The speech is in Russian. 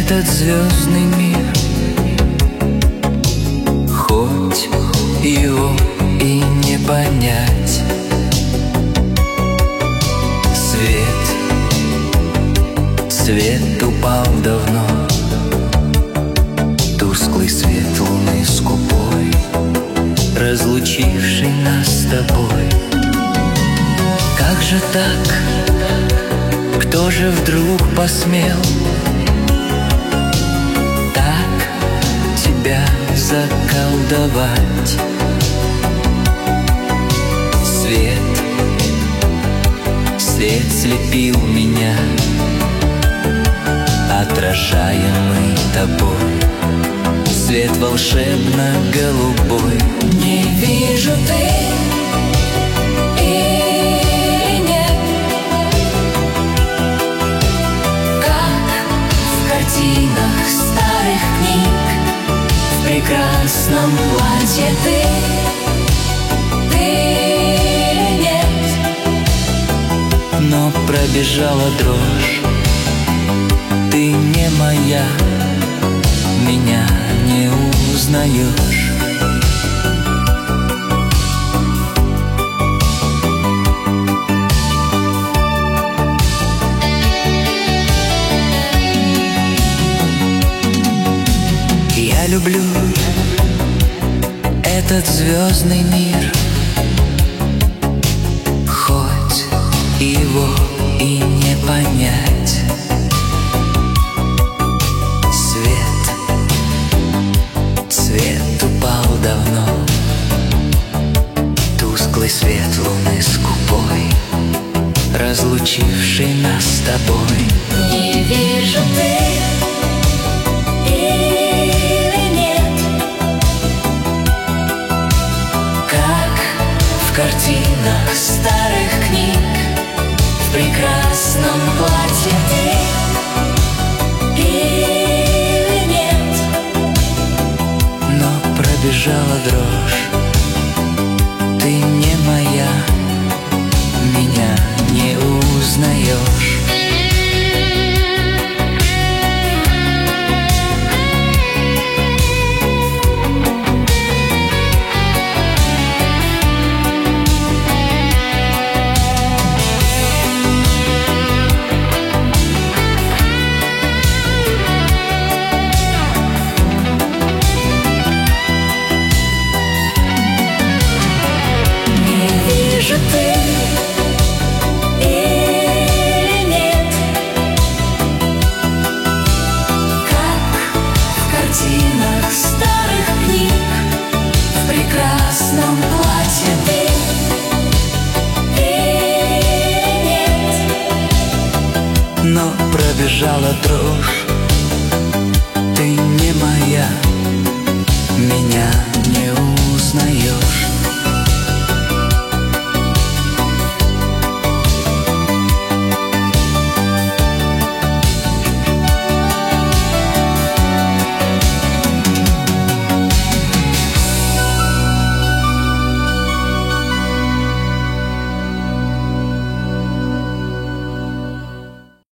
этот звездный мир, хоть его и не понять. Свет упал давно, тусклый свет луны скупой, разлучивший нас с тобой. Как же так? Кто же вдруг посмел так тебя заколдовать? Свет слепил меня, отражаемый тобой, свет волшебно-голубой. Не вижу ты или нет, как в картинах старых книг, в прекрасном платье ты или нет. Но пробежала дрожь, ты не моя, меня не узнаешь. Я люблю этот звездный мир, хоть его и не понять. Свет упал давно, тусклый свет луны скупой, разлучивший нас с тобой. Не вижу ты или нет, как в картинах старых книг, в прекрасном платье ты или нет. Но пробежала дрожь,